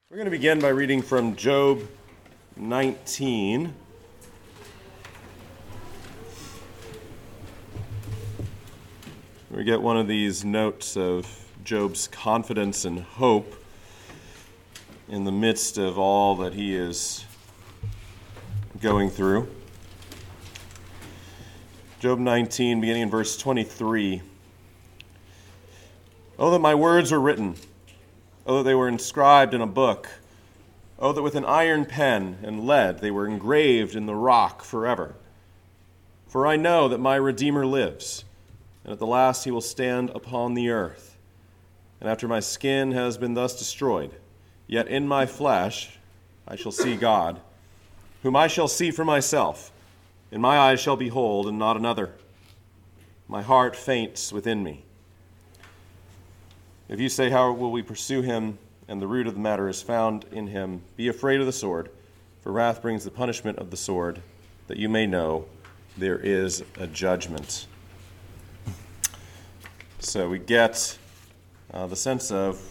We're going to begin by reading from Job 19. We get one of these notes of Job's confidence and hope in the midst of all that he is going through. Job 19, beginning in verse 23. Oh, that my words were written. Oh, that they were inscribed in a book. Oh, that with an iron pen and lead they were engraved in the rock forever. For I know that my Redeemer lives, and at the last he will stand upon the earth. And after my skin has been thus destroyed, yet in my flesh I shall see God, whom I shall see for myself, and my eyes shall behold, and not another. My heart faints within me. If you say, how will we pursue him? And the root of the matter is found in him. Be afraid of the sword, for wrath brings the punishment of the sword, that you may know there is a judgment. So we get the sense of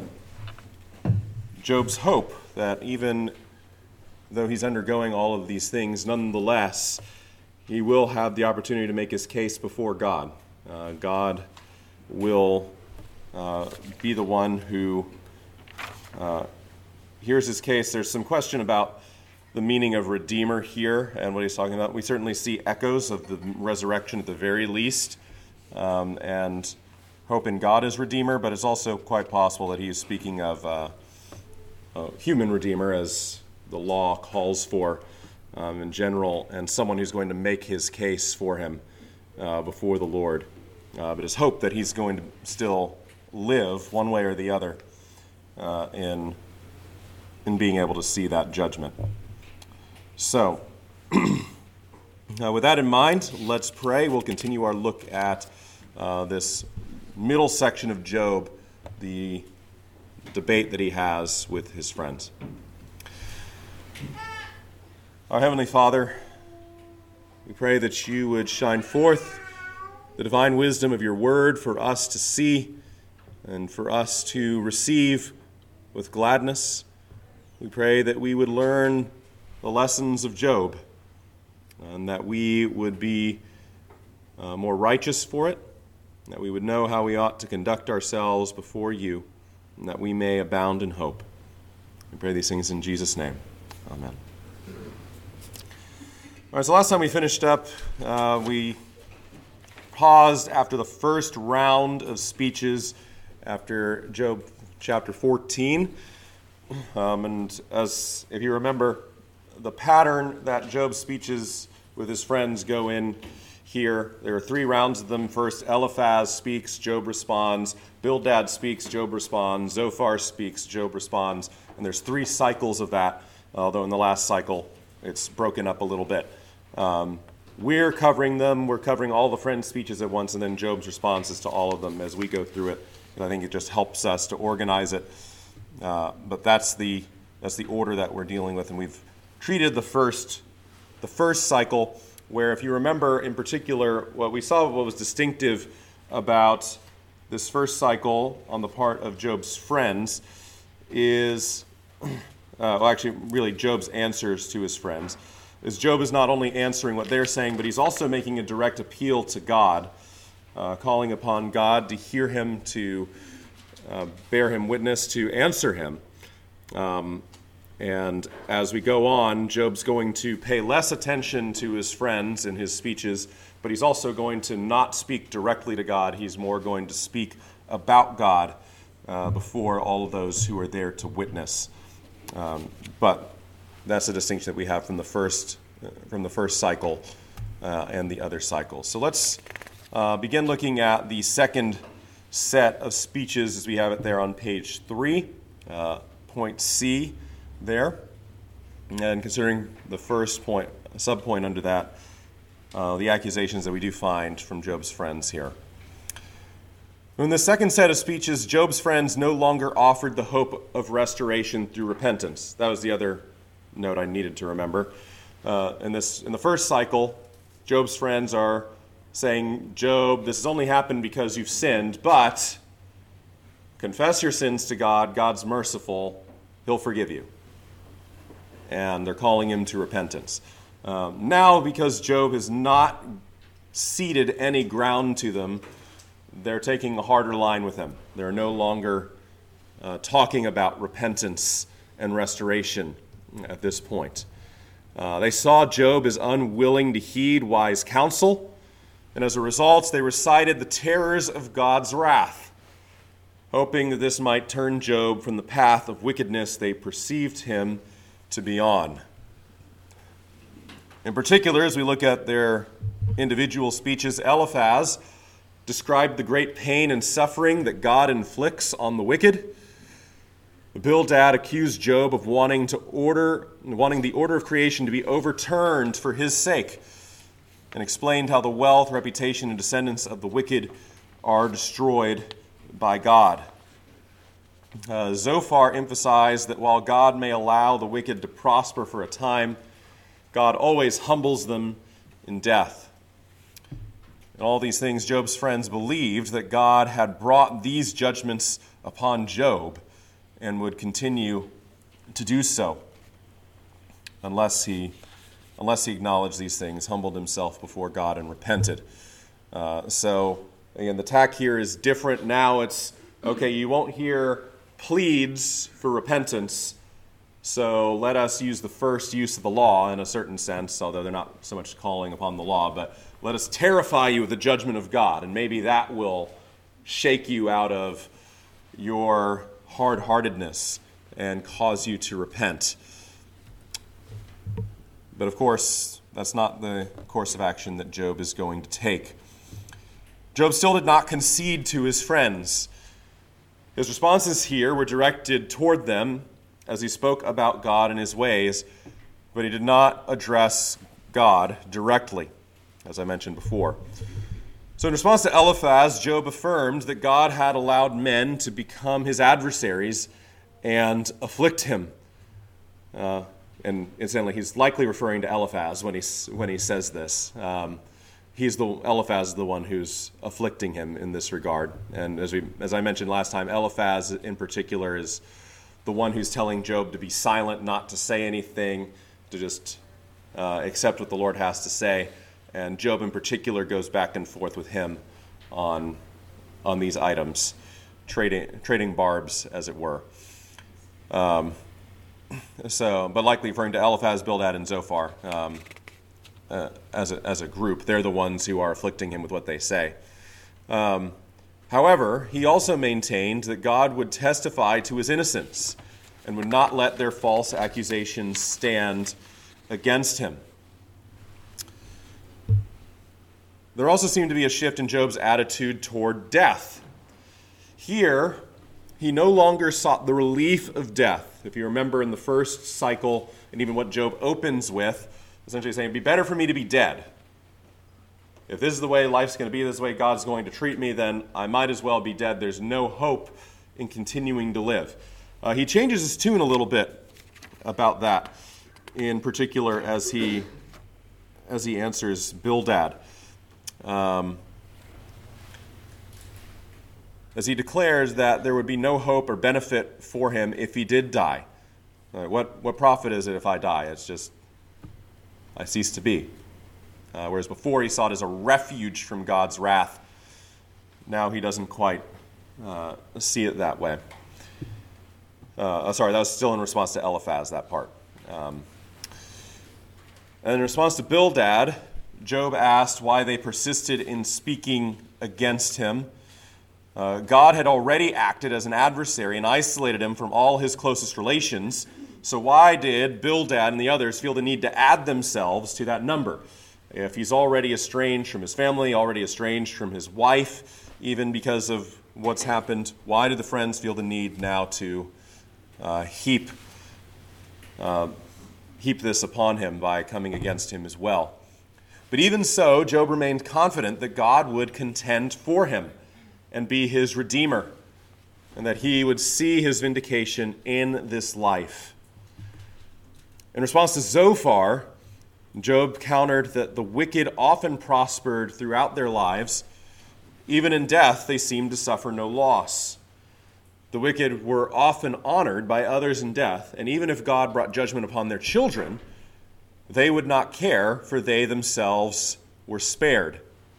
Job's hope that even though he's undergoing all of these things, nonetheless, he will have the opportunity to make his case before God. God will be the one who hears his case. There's some question about the meaning of Redeemer here and what he's talking about. We certainly see echoes of the resurrection at the very least, and hope in God as Redeemer, but it's also quite possible that he is speaking of a human Redeemer, as the law calls for in general, and someone who's going to make his case for him before the Lord. But his hope that he's going to still live one way or the other in being able to see that judgment. So, with that in mind, let's pray. We'll continue our look at this middle section of Job, the debate that he has with his friends. Our Heavenly Father, we pray that you would shine forth the divine wisdom of your word for us to see and for us to receive with gladness. We pray that we would learn the lessons of Job and that we would be more righteous for it, that we would know how we ought to conduct ourselves before you, and that we may abound in hope. We pray these things in Jesus' name. Amen. All right, so last time we finished up, we paused after the first round of speeches after Job chapter 14. And as if you remember, the pattern that Job's speeches with his friends go in here, there are three rounds of them. First, Eliphaz speaks, Job responds. Bildad speaks, Job responds. Zophar speaks, Job responds. And there's three cycles of that, although in the last cycle it's broken up a little bit. We're covering them. We're covering all the friends' speeches at once, and then Job's responses to all of them as we go through it. And I think it just helps us to organize it. But that's the order that we're dealing with, and we've treated the first cycle, where, if you remember in particular, what was distinctive about this first cycle on the part of Job's friends is, really Job's answers to his friends, is Job is not only answering what they're saying, but he's also making a direct appeal to God, calling upon God to hear him, to bear him witness, to answer him. And as we go on, Job's going to pay less attention to his friends in his speeches, but he's also going to not speak directly to God. He's more going to speak about God before all of those who are there to witness. But that's a distinction that we have from the first cycle and the other cycles. So let's begin looking at the second set of speeches as we have it there on page 3, point C there. And considering the first point, subpoint under that, the accusations that we do find from Job's friends here. In the second set of speeches, Job's friends no longer offered the hope of restoration through repentance. That was the other note I needed to remember. In the first cycle, Job's friends are saying, Job, this has only happened because you've sinned, but confess your sins to God. God's merciful. he'll forgive you. And they're calling him to repentance. Now, because Job has not ceded any ground to them, they're taking a harder line with him. They're no longer talking about repentance and restoration at this point. They saw Job as unwilling to heed wise counsel, and as a result, they recited the terrors of God's wrath, hoping that this might turn Job from the path of wickedness they perceived him to be on. In particular, as we look at their individual speeches, Eliphaz described the great pain and suffering that God inflicts on the wicked. Bildad accused Job of wanting the order of creation to be overturned for his sake, and explained how the wealth, reputation, and descendants of the wicked are destroyed by God. Zophar emphasized that while God may allow the wicked to prosper for a time, God always humbles them in death. In all these things, Job's friends believed that God had brought these judgments upon Job and would continue to do so unless he acknowledged these things, humbled himself before God, and repented. So, again, the tack here is different. Now it's, okay, you won't hear pleads for repentance, so let us use the first use of the law in a certain sense, although they're not so much calling upon the law, but let us terrify you with the judgment of God, and maybe that will shake you out of your hard-heartedness and cause you to repent. But of course, that's not the course of action that Job is going to take. Job still did not concede to his friends. His responses here were directed toward them as he spoke about God and his ways, but he did not address God directly, as I mentioned before. So in response to Eliphaz, Job affirmed that God had allowed men to become his adversaries and afflict him. And incidentally, he's likely referring to Eliphaz when he says this. Eliphaz is the one who's afflicting him in this regard. And as I mentioned last time, Eliphaz in particular is the one who's telling Job to be silent, not to say anything, to just accept what the Lord has to say. And Job in particular goes back and forth with him on these items, trading barbs, as it were. But likely referring to Eliphaz, Bildad, and Zophar as a group. They're the ones who are afflicting him with what they say. However, he also maintained that God would testify to his innocence and would not let their false accusations stand against him. There also seemed to be a shift in Job's attitude toward death. Here, he no longer sought the relief of death. If you remember in the first cycle, and even what Job opens with, essentially saying, it'd be better for me to be dead. If this is the way life's going to be, this is the way God's going to treat me, then I might as well be dead. There's no hope in continuing to live. He changes his tune a little bit about that, in particular as he answers Bildad. As he declares that there would be no hope or benefit for him if he did die. What profit is it if I die? It's just, I cease to be. Whereas before he saw it as a refuge from God's wrath. Now he doesn't quite see it that way. That was still in response to Eliphaz, that part. And in response to Bildad, Job asked why they persisted in speaking against him. God had already acted as an adversary and isolated him from all his closest relations. So why did Bildad and the others feel the need to add themselves to that number? If he's already estranged from his family, already estranged from his wife, even because of what's happened, why do the friends feel the need now to heap this upon him by coming against him as well? But even so, Job remained confident that God would contend for him and be his redeemer, and that he would see his vindication in this life. In response to Zophar, Job countered that the wicked often prospered throughout their lives. Even in death, they seemed to suffer no loss. the wicked were often honored by others in death, and even if God brought judgment upon their children, they would not care, for they themselves were spared.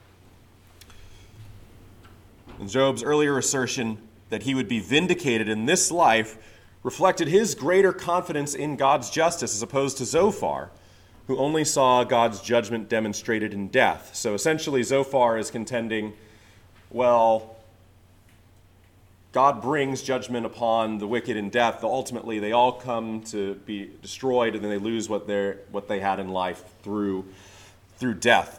And Job's earlier assertion that he would be vindicated in this life reflected his greater confidence in God's justice as opposed to Zophar, who only saw God's judgment demonstrated in death. So essentially, Zophar is contending, well, God brings judgment upon the wicked in death. Ultimately, they all come to be destroyed, and then they lose what they had in life through death.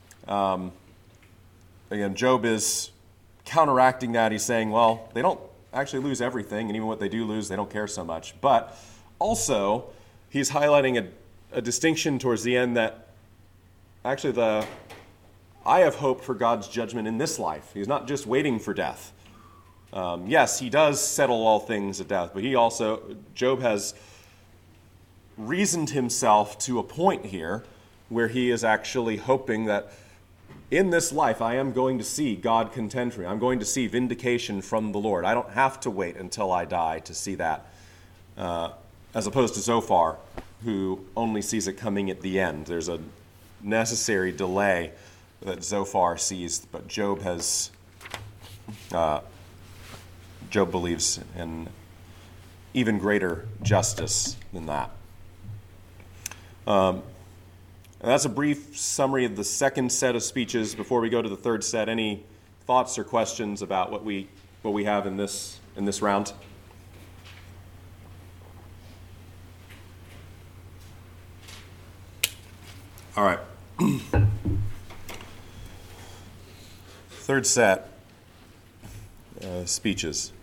Again, Job is counteracting that. He's saying, well, they don't actually lose everything, and even what they do lose, they don't care so much. But also, he's highlighting a distinction towards the end that actually I have hope for God's judgment in this life. He's not just waiting for death. Yes, he does settle all things at death, but Job has reasoned himself to a point here where he is actually hoping that in this life I am going to see God contend for me. I'm going to see vindication from the Lord. I don't have to wait until I die to see that, as opposed to Zophar, who only sees it coming at the end. There's a necessary delay that Zophar sees, but Job believes in even greater justice than that. And that's a brief summary of the second set of speeches. Before we go to the third set, any thoughts or questions about what we have in this round? All right. Third set speeches.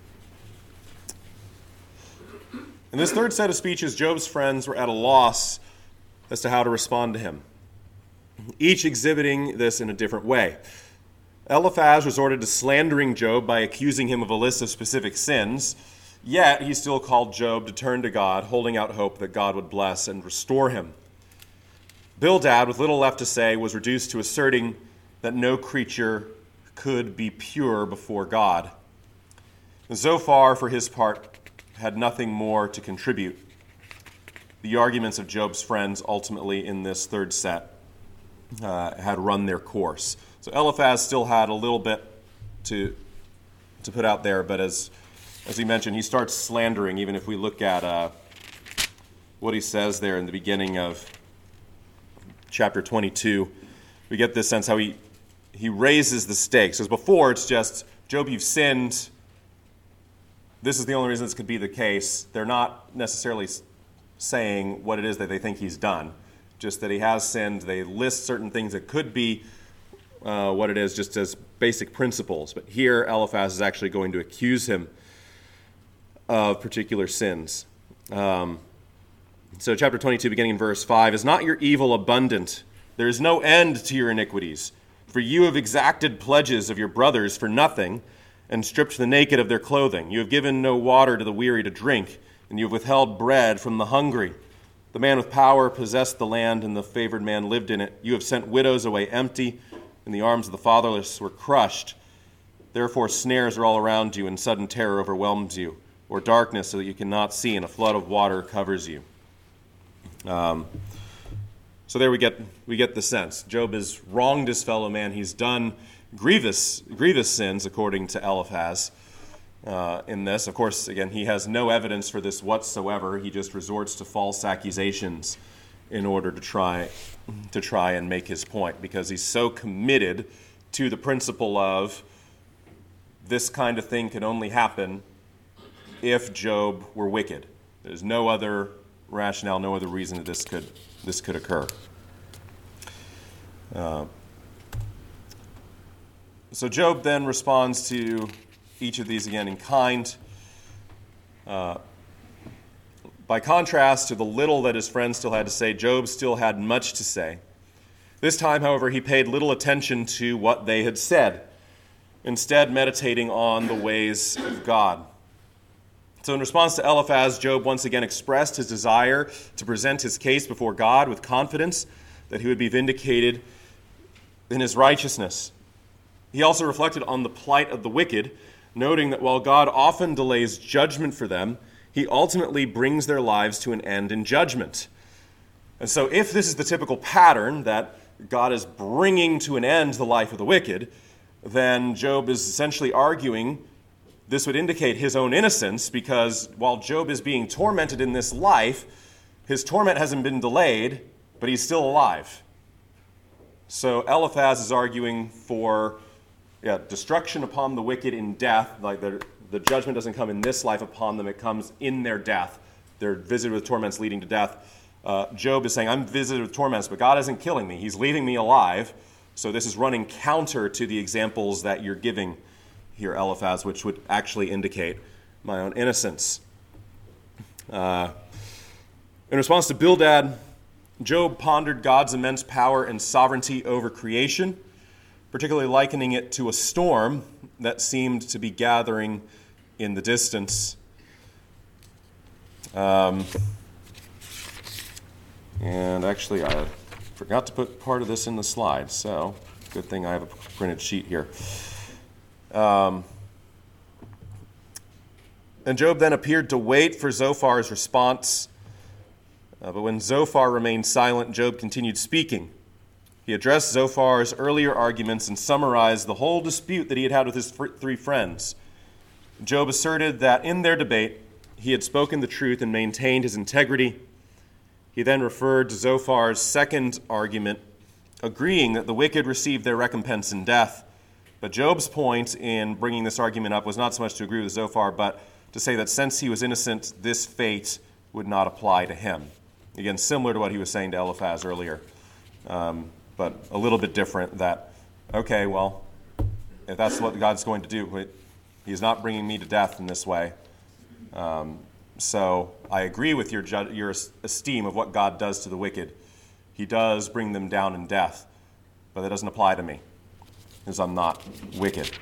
In this third set of speeches, Job's friends were at a loss as to how to respond to him, each exhibiting this in a different way. Eliphaz resorted to slandering Job by accusing him of a list of specific sins, yet he still called Job to turn to God, holding out hope that God would bless and restore him. Bildad, with little left to say, was reduced to asserting that no creature could be pure before God. Zophar, for his part, had nothing more to contribute. The arguments of Job's friends ultimately in this third set had run their course. So Eliphaz still had a little bit to put out there, but as he mentioned, he starts slandering. Even if we look at what he says there in the beginning of chapter 22, we get this sense how he raises the stakes. As before, it's just, Job, you've sinned. This is the only reason this could be the case. They're not necessarily saying what it is that they think he's done, just that he has sinned. They list certain things that could be what it is, just as basic principles. But here, Eliphaz is actually going to accuse him of particular sins. So chapter 22, beginning in verse 5, "Is not your evil abundant? There is no end to your iniquities. For you have exacted pledges of your brothers for nothing, and stripped the naked of their clothing. You have given no water to the weary to drink, and you have withheld bread from the hungry. The man with power possessed the land, and the favored man lived in it. You have sent widows away empty, and the arms of the fatherless were crushed. Therefore snares are all around you, and sudden terror overwhelms you, or darkness so that you cannot see, and a flood of water covers you." So there we get the sense. Job has wronged his fellow man. He's done grievous sins, according to Eliphaz. In this, of course, again, he has no evidence for this whatsoever. He just resorts to false accusations in order to try and make his point, because he's so committed to the principle of this kind of thing can only happen if Job were wicked. There's no other rationale, no other reason that this could occur. So Job then responds to each of these again in kind. By contrast to the little that his friends still had to say, Job still had much to say. This time, however, he paid little attention to what they had said, instead meditating on the ways of God. So in response to Eliphaz, Job once again expressed his desire to present his case before God with confidence that he would be vindicated in his righteousness. He also reflected on the plight of the wicked, noting that while God often delays judgment for them, he ultimately brings their lives to an end in judgment. And so if this is the typical pattern that God is bringing to an end the life of the wicked, then Job is essentially arguing this would indicate his own innocence, because while Job is being tormented in this life, his torment hasn't been delayed, but he's still alive. So Eliphaz is arguing for destruction upon the wicked in death, like the judgment doesn't come in this life upon them, it comes in their death. They're visited with torments leading to death. Job is saying, I'm visited with torments, but God isn't killing me. He's leaving me alive. So this is running counter to the examples that you're giving here, Eliphaz, which would actually indicate my own innocence. In response to Bildad, Job pondered God's immense power and sovereignty over creation, particularly likening it to a storm that seemed to be gathering in the distance. And actually, I forgot to put part of this in the slide, so good thing I have a printed sheet here. And Job then appeared to wait for Zophar's response. But when Zophar remained silent, Job continued speaking. He addressed Zophar's earlier arguments and summarized the whole dispute that he had had with his three friends. Job asserted that in their debate, he had spoken the truth and maintained his integrity. He then referred to Zophar's second argument, agreeing that the wicked received their recompense in death. But Job's point in bringing this argument up was not so much to agree with Zophar, but to say that since he was innocent, this fate would not apply to him. Again, similar to what he was saying to Eliphaz earlier, but a little bit different that, okay, well, if that's what God's going to do, he's not bringing me to death in this way. So I agree with your esteem of what God does to the wicked. He does bring them down in death, but that doesn't apply to me because I'm not wicked.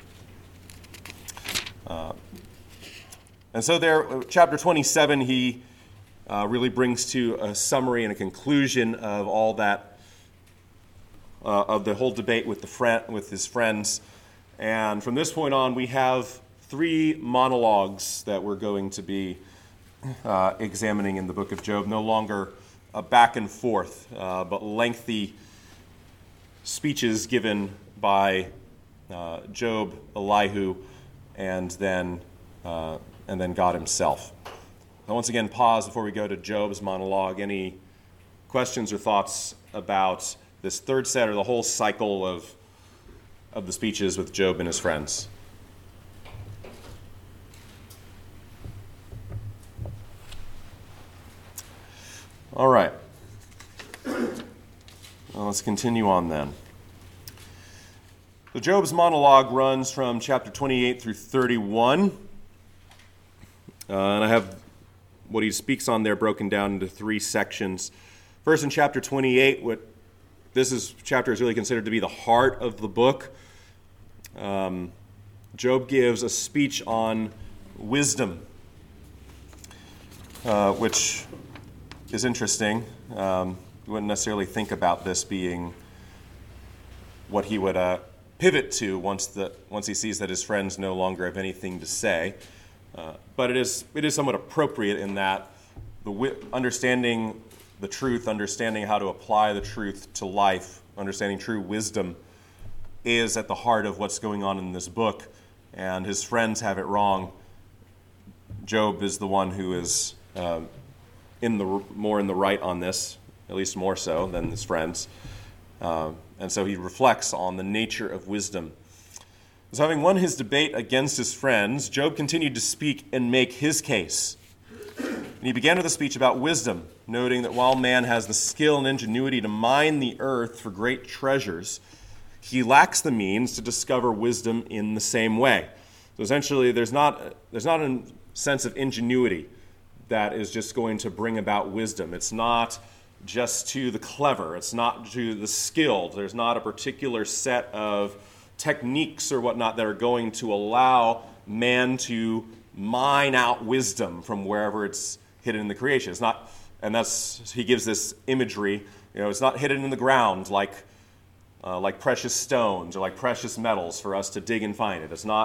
And so there, chapter 27, he really brings to a summary and a conclusion of all that, of the whole debate with his friends. And from this point on, we have 3 monologues that we're going to be examining in the book of Job. No longer a back and forth, but lengthy speeches given by Job, Elihu, and then God himself. Now, once again, pause before we go to Job's monologue. Any questions or thoughts about this third set or the whole cycle of the speeches with Job and his friends? All right. Well, let's continue on then. So Job's monologue runs from chapter 28 through 31. And I have what he speaks on there broken down into 3 sections. First, in chapter 28, chapter is really considered to be the heart of the book. Job gives a speech on wisdom, which is interesting. You wouldn't necessarily think about this being what he would pivot to once he sees that his friends no longer have anything to say. But it is somewhat appropriate in that understanding the truth, understanding how to apply the truth to life, understanding true wisdom is at the heart of what's going on in this book. And his friends have it wrong. Job is the one who is more in the right on this, at least more so than his friends. And so he reflects on the nature of wisdom. So having won his debate against his friends, Job continued to speak and make his case. And he began with a speech about wisdom, noting that while man has the skill and ingenuity to mine the earth for great treasures, he lacks the means to discover wisdom in the same way. So essentially, there's not a sense of ingenuity that is just going to bring about wisdom. It's not just to the clever. It's not to the skilled. There's not a particular set of techniques or whatnot that are going to allow man to mine out wisdom from wherever it's hidden in the creation. It's not, and he gives this imagery. It's not hidden in the ground like precious stones or like precious metals for us to dig and find it. It's not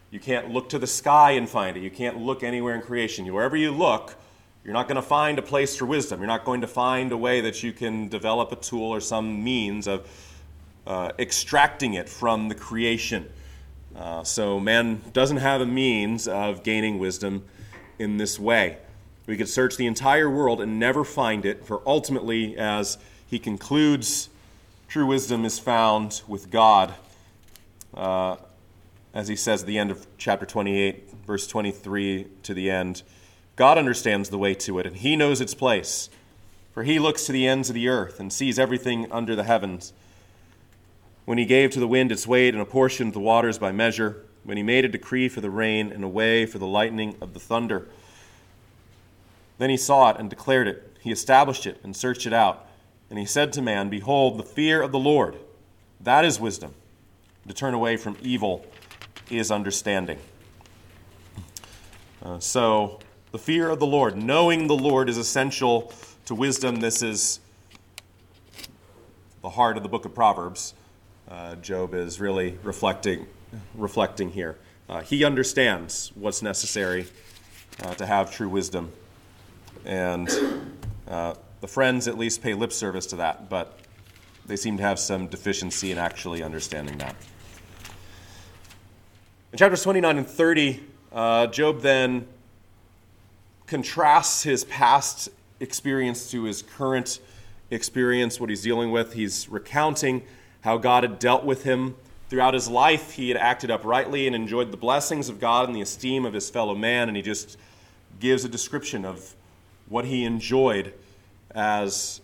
You can't look to the sky and find it. You can't look anywhere in creation. Wherever you look, you're not going to find a place for wisdom. You're not going to find a way that you can develop a tool or some means of extracting it from the creation. So man doesn't have a means of gaining wisdom in this way. We could search the entire world and never find it, for ultimately, as he concludes, true wisdom is found with God. As he says at the end of chapter 28, verse 23 to the end, God understands the way to it, and he knows its place. For he looks to the ends of the earth and sees everything under the heavens. When he gave to the wind its weight and apportioned the waters by measure, when he made a decree for the rain and a way for the lightning of the thunder. Then he saw it and declared it. He established it and searched it out. And he said to man, behold, the fear of the Lord, that is wisdom. To turn away from evil is understanding. So the fear of the Lord, knowing the Lord, is essential to wisdom. This is the heart of the book of Proverbs. Job is really reflecting here. He understands what's necessary to have true wisdom. And the friends at least pay lip service to that, but they seem to have some deficiency in actually understanding that. In chapters 29 and 30, Job then contrasts his past experience to his current experience, what he's dealing with. He's recounting how God had dealt with him throughout his life. He had acted uprightly and enjoyed the blessings of God and the esteem of his fellow man, and he just gives a description of what he enjoyed as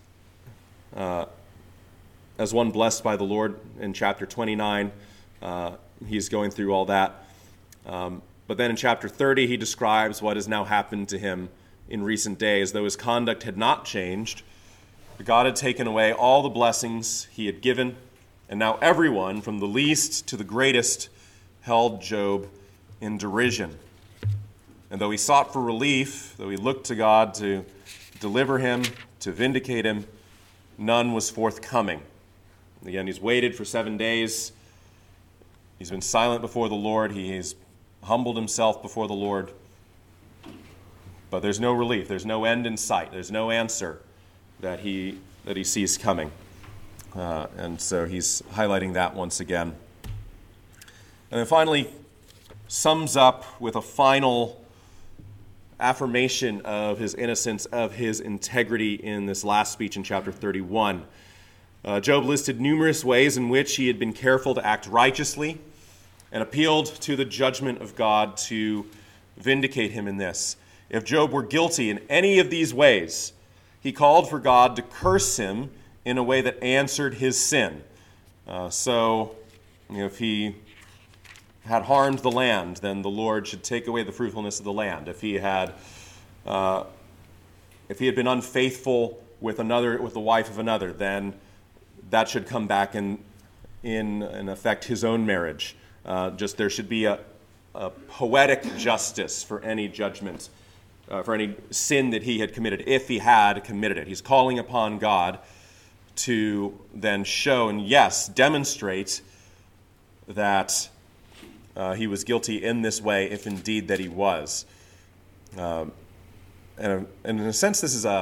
one blessed by the Lord. In chapter 29, he's going through all that. But then in chapter 30, he describes what has now happened to him in recent days. Though his conduct had not changed, God had taken away all the blessings he had given, and now everyone, from the least to the greatest, held Job in derision. And though he sought for relief, though he looked to God to deliver him, to vindicate him, none was forthcoming. Again, he's waited for 7 days. He's been silent before the Lord. He has humbled himself before the Lord. But there's no relief. There's no end in sight. There's no answer that he sees coming. And so he's highlighting that once again. And then finally sums up with a final affirmation of his innocence, of his integrity in this last speech in chapter 31. Job listed numerous ways in which he had been careful to act righteously and appealed to the judgment of God to vindicate him in this. If Job were guilty in any of these ways, he called for God to curse him in a way that answered his sin. If he had harmed the land, then the Lord should take away the fruitfulness of the land. If he had been unfaithful with the wife of another, then that should come back and affect his own marriage. There should be a poetic justice for any judgment, for any sin that he had committed, if he had committed it. He's calling upon God to then show and, yes, demonstrate that he was guilty in this way, if indeed that he was. And in a sense, this is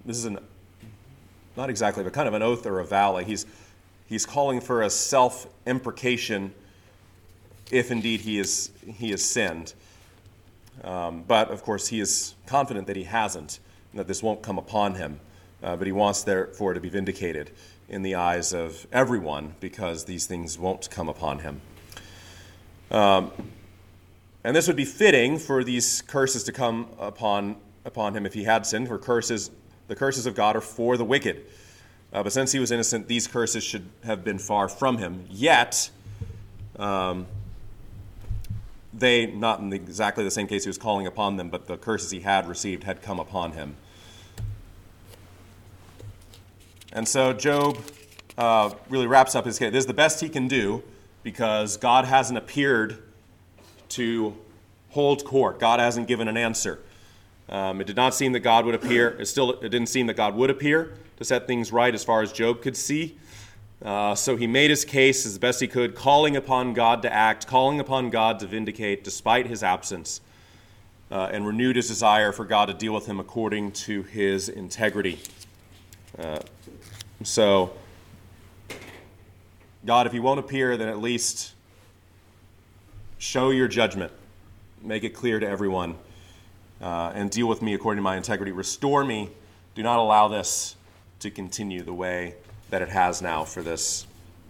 not exactly, but kind of an oath or a vow. Like he's calling for a self-imprecation if indeed he has sinned. But of course, he is confident that he hasn't, and that this won't come upon him. But he wants therefore to be vindicated in the eyes of everyone, because these things won't come upon him. And this would be fitting for these curses to come upon him if he had sinned. For the curses of God are for the wicked. But since he was innocent, these curses should have been far from him. Yet, they, not in exactly the same case he was calling upon them, but the curses he had received had come upon him. And so Job really wraps up his case. This is the best he can do, because God hasn't appeared to hold court. God hasn't given an answer. It did not seem that God would appear. It didn't seem that God would appear to set things right as far as Job could see. So he made his case as best he could, calling upon God to act, calling upon God to vindicate despite his absence, and renewed his desire for God to deal with him according to his integrity. So, God, if you won't appear, then at least show your judgment. Make it clear to everyone, and deal with me according to my integrity. Restore me. Do not allow this to continue the way that it has now for this.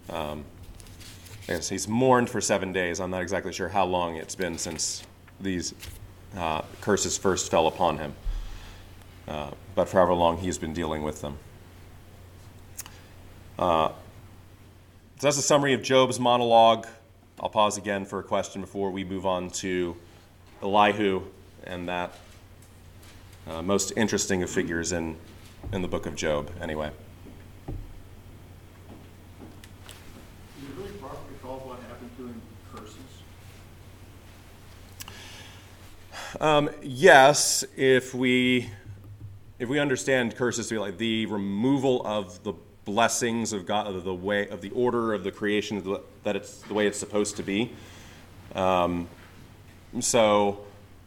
Yes, he's mourned for 7 days. I'm not exactly sure how long it's been since these curses first fell upon him. But for however long he's been dealing with them. So that's a summary of Job's monologue. I'll pause again for a question before we move on to Elihu and that most interesting of figures in the book of Job, anyway. Is it really properly called what happened to him curses? Yes, if we understand curses to be like the removal of the blessings of God, of the way of the order of the creation, that it's the way it's supposed to be. So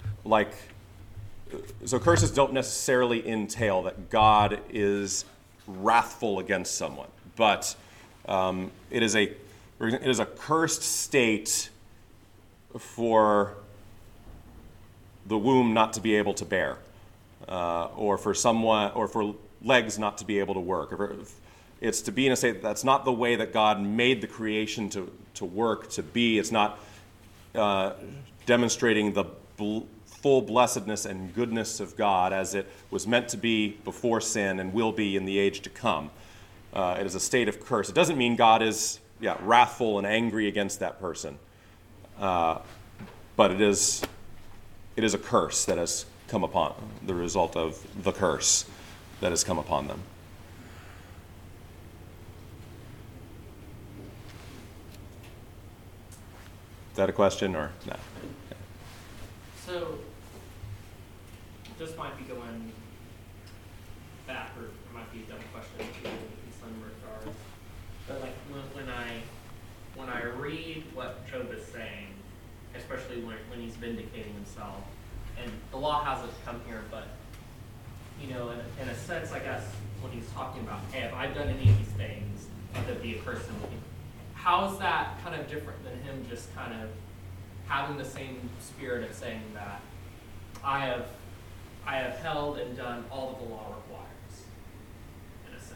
curses don't necessarily entail that God is wrathful against someone, but it is a cursed state for the womb not to be able to bear, or for someone, or for legs not to be able to work. It's to be in a state that's not the way that God made the creation to work, to be. It's not demonstrating the full blessedness and goodness of God as it was meant to be before sin and will be in the age to come. It is a state of curse. It doesn't mean God is wrathful and angry against that person, but it is a curse that has come upon, the result of the curse that has come upon them. Is that a question or no? So, this might be going back, or it might be a dumb question in some regards. But like when I read what Job is saying, especially when he's vindicating himself, and the law hasn't come here, but in a sense, I guess when he's talking about, hey, if I've done any of these things, let there be a curse in me. How is that kind of different than him just kind of having the same spirit of saying that I have held and done all that the law requires, in a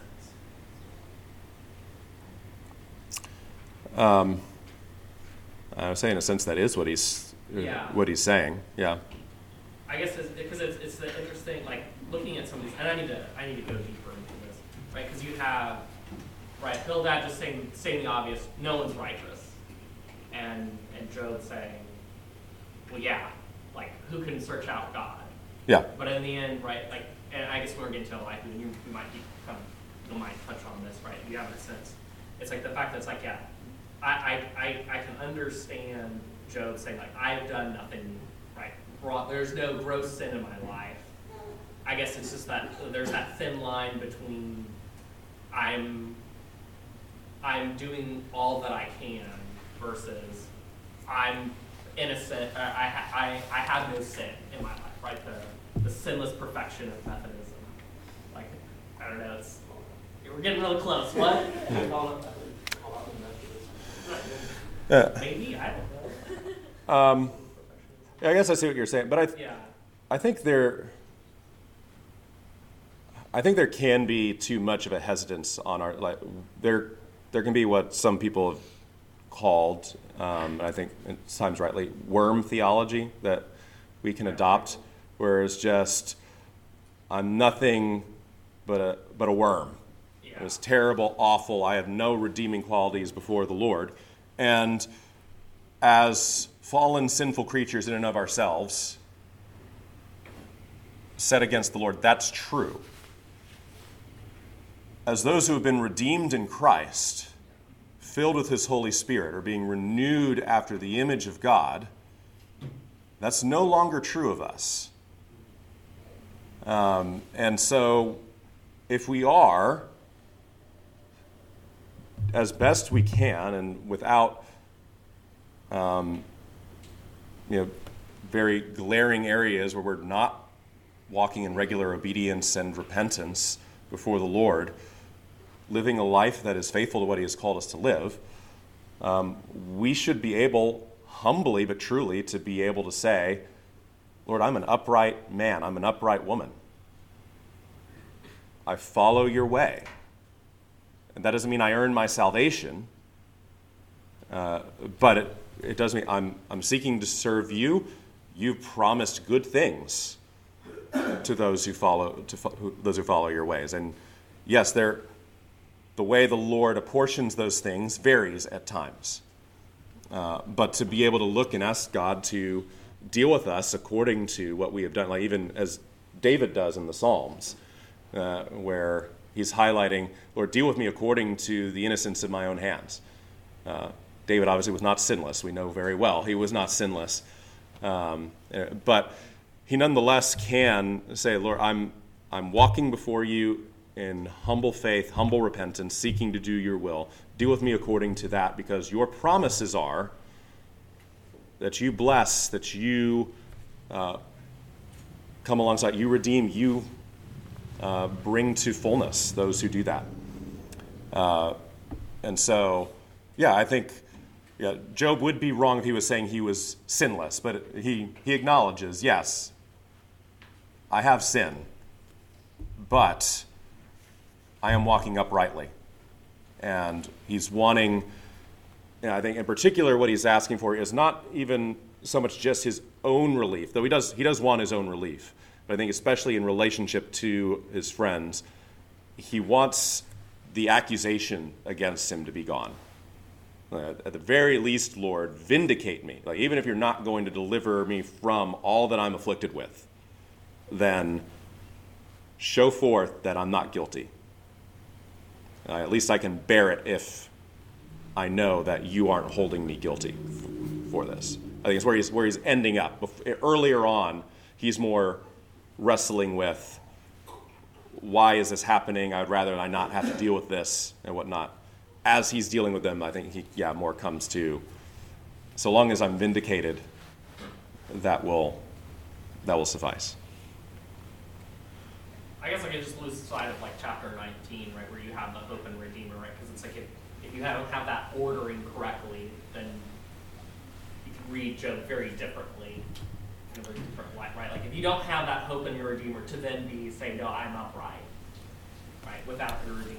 sense? I would say in a sense that is what he's saying. Yeah. I guess because it's the interesting, like looking at some of these, and I need to go deeper into this, right? Because you have Bildad just saying the obvious, no one's righteous, and Job saying, well, yeah, like who can search out God? Yeah. But in the end, right, like, and I guess we're getting to Elihu, and you might touch on this, right? You have a sense. It's like the fact that it's like, yeah, I can understand Job saying like I've done nothing right. There's no gross sin in my life. I guess it's just that there's that thin line between I'm doing all that I can versus I'm innocent. I have no sin in my life, right? The sinless perfection of Methodism. Like, I don't know. We're getting really close. What? Maybe, I don't know. I guess I see what you're saying, but I think there can be too much of a hesitance on our there can be what some people have called, I think at times rightly, worm theology that we can adopt, where it's just I'm nothing but a worm. Yeah. It was terrible, awful. I have no redeeming qualities before the Lord, and as fallen, sinful creatures in and of ourselves, set against the Lord, that's true. As those who have been redeemed in Christ, filled with His Holy Spirit, are being renewed after the image of God, that's no longer true of us. And so, if we are as best we can, and without very glaring areas where we're not walking in regular obedience and repentance before the Lord, living a life that is faithful to what he has called us to live, we should be able, humbly but truly, to be able to say, Lord, I'm an upright man. I'm an upright woman. I follow your way. And that doesn't mean I earn my salvation, but it does mean I'm seeking to serve you. You've promised good things to those who follow your ways. And yes, the way the Lord apportions those things varies at times. But to be able to look and ask God to deal with us according to what we have done, like even as David does in the Psalms, where he's highlighting, Lord, deal with me according to the innocence of my own hands. David obviously was not sinless. We know very well he was not sinless. But he nonetheless can say, Lord, I'm walking before you in humble faith, humble repentance, seeking to do your will. Deal with me according to that, because your promises are that you bless, that you come alongside, you redeem, you bring to fullness those who do that. And so, I think Job would be wrong if he was saying he was sinless, but he acknowledges, yes, I have sin, but I am walking uprightly. And he's wanting, I think in particular what he's asking for is not even so much just his own relief, though he does want his own relief. But I think especially in relationship to his friends, he wants the accusation against him to be gone. At the very least, Lord, vindicate me. Like, even if you're not going to deliver me from all that I'm afflicted with, then show forth that I'm not guilty. At least I can bear it if I know that you aren't holding me guilty for this. I think it's where he's ending up. Earlier on, he's more wrestling with, why is this happening? I would rather I not have to deal with this and whatnot. As he's dealing with them, I think he more comes to, so long as I'm vindicated, that will suffice. I guess I could just lose sight of like chapter 19, right, where you have the hope and redeemer, right? Because it's like if you don't have that ordering correctly, then you can read Job very differently in a very different light, right? Like if you don't have that hope in your redeemer to then say, no, I'm upright, right, without your redeemer.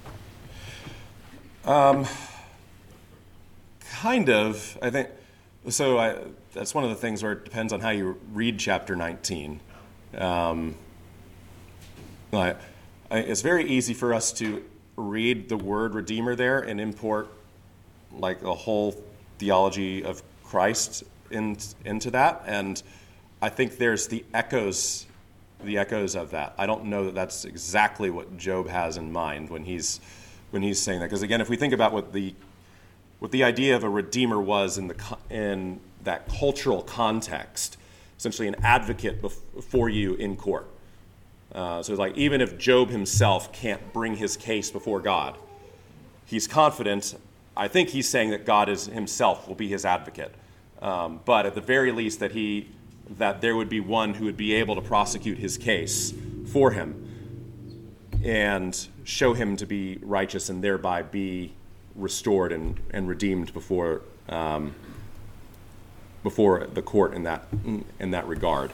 Kind of, I think. So that's one of the things where it depends on how you read chapter 19. It's very easy for us to read the word Redeemer there and import like a whole theology of Christ into that, and I think there's the echoes of that. I don't know that that's exactly what Job has in mind when he's saying that, because again, if we think about what the idea of a redeemer was in that cultural context, essentially an advocate for you in court. So it's like, even if Job himself can't bring his case before God, he's confident. I think he's saying that God himself will be his advocate. But at the very least that there would be one who would be able to prosecute his case for him and show him to be righteous and thereby be restored and redeemed before the court in that regard.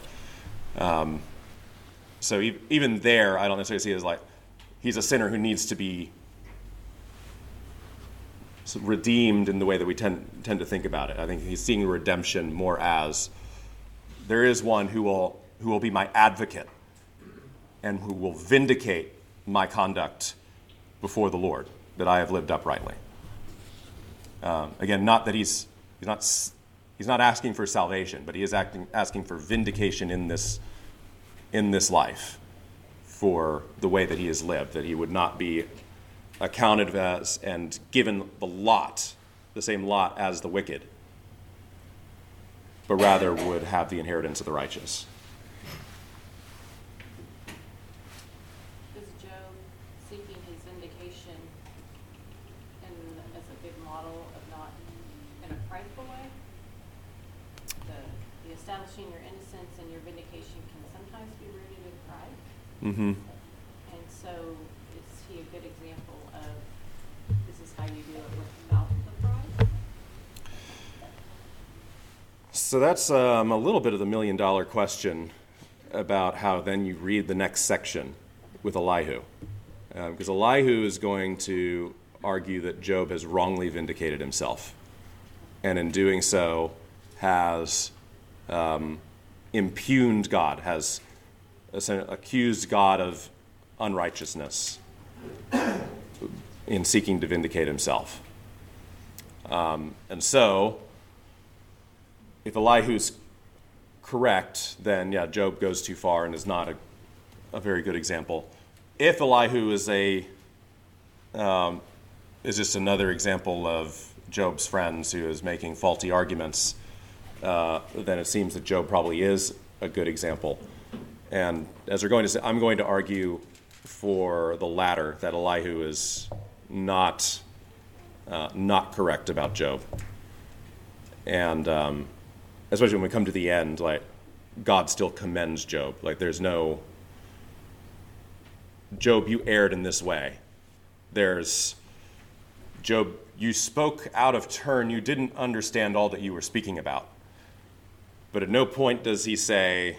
So even there, I don't necessarily see it as like he's a sinner who needs to be redeemed in the way that we tend to think about it. I think he's seeing redemption more as there is one who will be my advocate and who will vindicate my conduct before the Lord, that I have lived uprightly. Again, not that he's not asking for salvation, but he is asking for vindication in this life for the way that he has lived, that he would not be accounted as and given the same lot as the wicked, but rather would have the inheritance of the righteous. Is Job seeking his vindication as a good model of not in a prideful way. The establishing your innocence and your vindication can sometimes be rooted in pride. Mm-hmm. And so is he a good example of this is how you do it without the pride? So that's a little bit of the million-dollar question about how then you read the next section with Elihu. Because Elihu is going to argue that Job has wrongly vindicated himself, and in doing so has impugned God, has accused God of unrighteousness in seeking to vindicate himself. And so, if Elihu's correct, then yeah, Job goes too far and is not a very good example. If Elihu is just another example of Job's friends who is making faulty arguments, then it seems that Job probably is a good example. And as we're going to say, I'm going to argue for the latter, that Elihu is not correct about Job. And especially when we come to the end, like, God still commends Job. Like, there's no, Job, you erred in this way. There's, Job, you spoke out of turn. You didn't understand all that you were speaking about. But at no point does he say,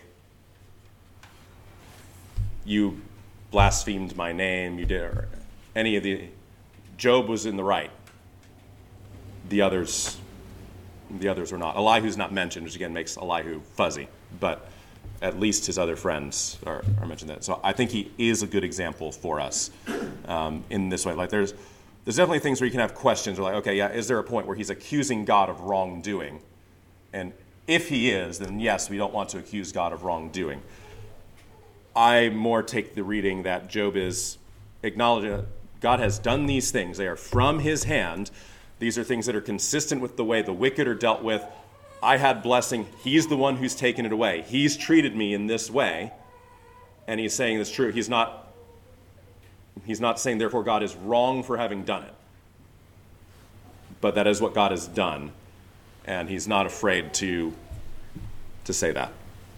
you blasphemed my name, you did, or any of the, Job was in the right. The others were not. Elihu's not mentioned, which again makes Elihu fuzzy, but at least his other friends are mentioned that. So I think he is a good example for us in this way. Like there's definitely things where you can have questions, or like, okay, yeah, is there a point where he's accusing God of wrongdoing? And if he is, then yes, we don't want to accuse God of wrongdoing. I more take the reading that Job is acknowledging that God has done these things. They are from his hand. These are things that are consistent with the way the wicked are dealt with. I had blessing. He's the one who's taken it away. He's treated me in this way. And he's saying it's true. He's not saying, therefore, God is wrong for having done it. But that is what God has done. And he's not afraid to say that.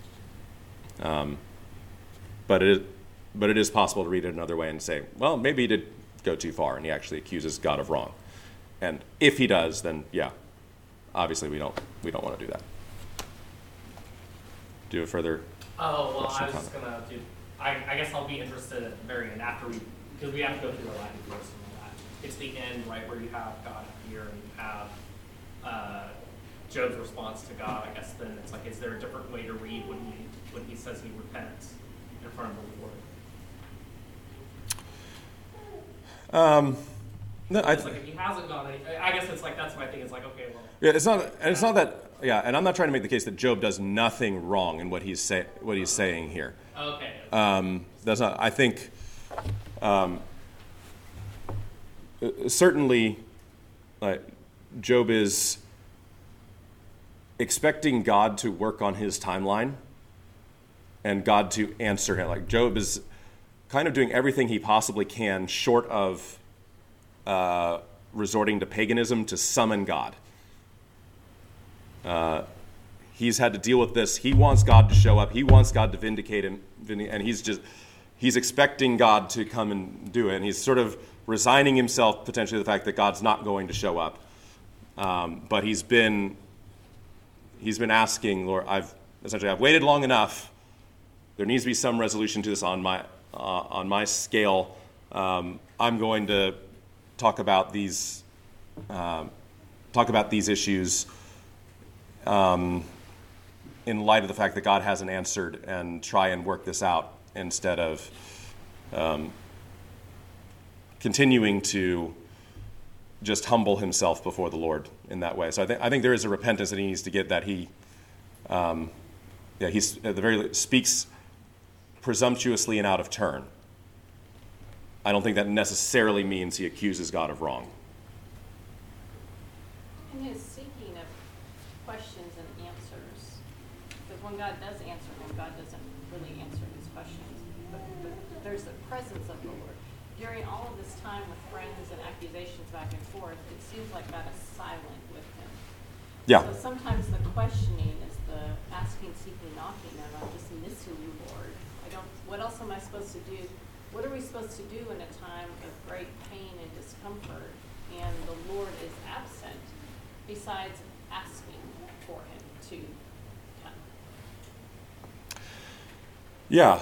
But it is possible to read it another way and say, well, maybe he did go too far and he actually accuses God of wrong. And if he does, then yeah, obviously we don't want to do that. Do a further. Oh, well, question, I was just gonna do. I guess I'll be interested at the very end after because we have to go through the Latin first and all that. It's the end, right, where you have God appear and you have Job's response to God. I guess then it's like, is there a different way to read when he says he repents in front of the Lord? No, It's like if he hasn't gone, I guess it's like that's my thing. It's like, okay, well. yeah, it's not that. Yeah, and I'm not trying to make the case that Job does nothing wrong in what he's saying here. Okay. That's not. I think certainly, Job is expecting God to work on his timeline and God to answer him. Like Job is kind of doing everything he possibly can, short of resorting to paganism, to summon God. He's had to deal with this. He wants God to show up. He wants God to vindicate him, and he's expecting God to come and do it. And he's sort of resigning himself potentially to the fact that God's not going to show up. But he's been asking, Lord, I've waited long enough. There needs to be some resolution to this on my scale. I'm going to talk about these issues in light of the fact that God hasn't answered, and try and work this out instead of continuing to just humble himself before the Lord in that way. So I think there is a repentance that he needs to get, that he's at the very least speaks presumptuously and out of turn. I don't think that necessarily means he accuses God of wrong. In his seeking of questions and answers, because when God does answer him, God doesn't really answer his questions, but there's the presence of the Lord. during all of this time with friends and accusations back and forth, it seems like God is silent with him. Yeah. So sometimes the questioning is the asking, seeking, knocking, and I'm just missing you, Lord. What else am I supposed to do? What are we supposed to do in a time of great pain and discomfort and the Lord is absent besides asking for him to come? Yeah.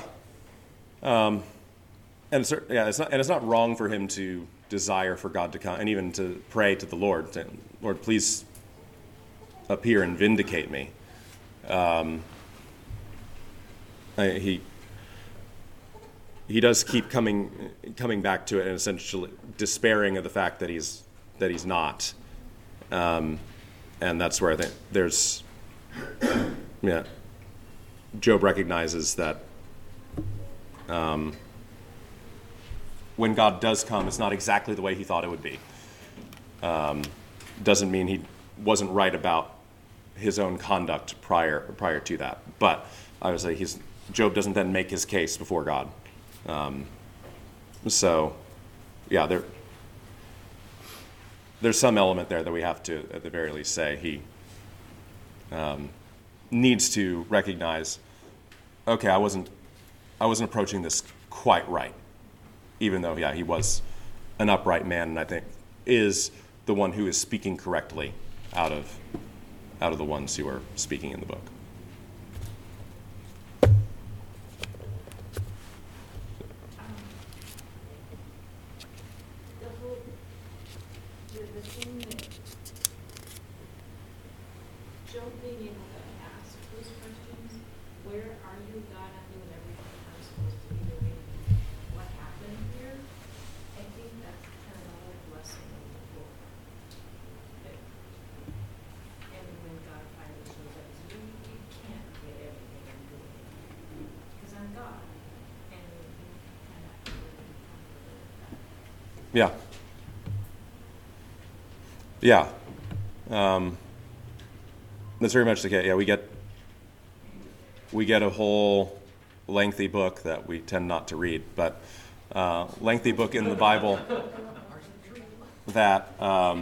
It's not wrong for him to desire for God to come and even to pray to the Lord. Say, Lord, please appear and vindicate me. He does keep coming back to it and essentially despairing of the fact that he's not, and that's where I think there's, Job recognizes that when God does come, it's not exactly the way he thought it would be. Doesn't mean he wasn't right about his own conduct prior to that, but I would say Job doesn't then make his case before God. There's some element there that we have to, at the very least, say he needs to recognize, okay, I wasn't approaching this quite right, even though, he was an upright man, and I think is the one who is speaking correctly out of the ones who are speaking in the book. The thing that Job being able to ask those questions, where are you, God? I'm doing everything I'm supposed to be doing. What happened here? I think that's kind of another blessing of the book. And when God finally shows up, you can't get everything I'm doing because I'm God, and you kind of have to live with that. Yeah. Yeah. That's very much the case. Yeah, we get a whole lengthy book that we tend not to read, but lengthy book in the Bible that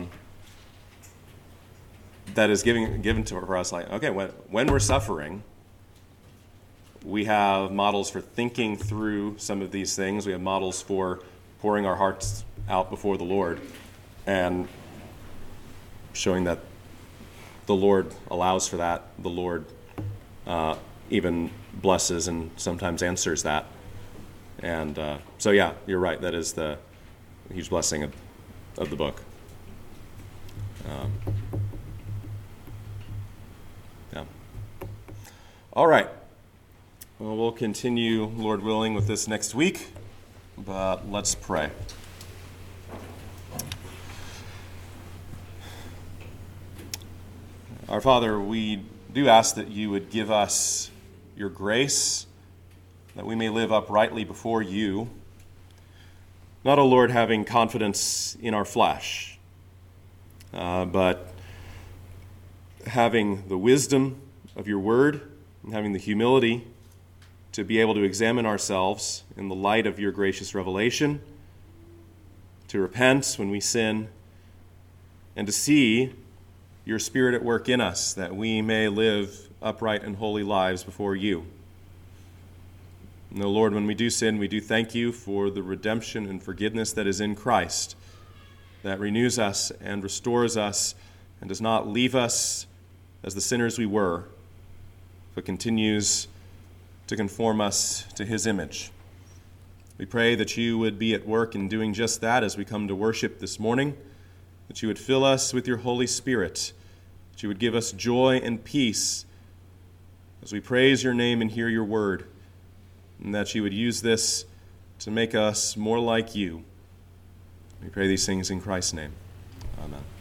is given to for us. Like, okay, when we're suffering, we have models for thinking through some of these things. We have models for pouring our hearts out before the Lord and showing that the Lord allows for that. The Lord even blesses and sometimes answers that. And so, yeah, you're right. That is the huge blessing of the book. Yeah. All right. Well, we'll continue, Lord willing, with this next week. But let's pray. Our Father, we do ask that you would give us your grace, that we may live uprightly before you, not, O Lord, having confidence in our flesh, but having the wisdom of your word and having the humility to be able to examine ourselves in the light of your gracious revelation, to repent when we sin, and to see your Spirit at work in us, that we may live upright and holy lives before you. And, O Lord, when we do sin, we do thank you for the redemption and forgiveness that is in Christ, that renews us and restores us and does not leave us as the sinners we were, but continues to conform us to his image. We pray that you would be at work in doing just that as we come to worship this morning, that you would fill us with your Holy Spirit, that you would give us joy and peace as we praise your name and hear your word, and that you would use this to make us more like you. We pray these things in Christ's name. Amen.